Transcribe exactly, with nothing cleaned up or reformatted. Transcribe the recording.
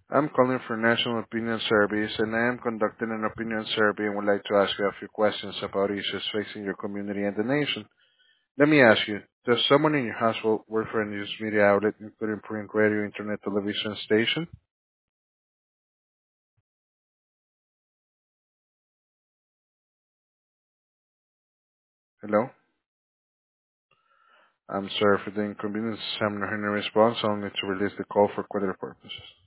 I'm calling for National Opinion Surveys, and I am conducting an opinion survey and would like to ask you a few questions about issues facing your community and the nation. Let me ask you, does someone in your household work for a news media outlet, including print, radio, internet, television station? Hello? I'm sorry for the inconvenience. I'm not hearing a response. I'll need to release the call for quality purposes.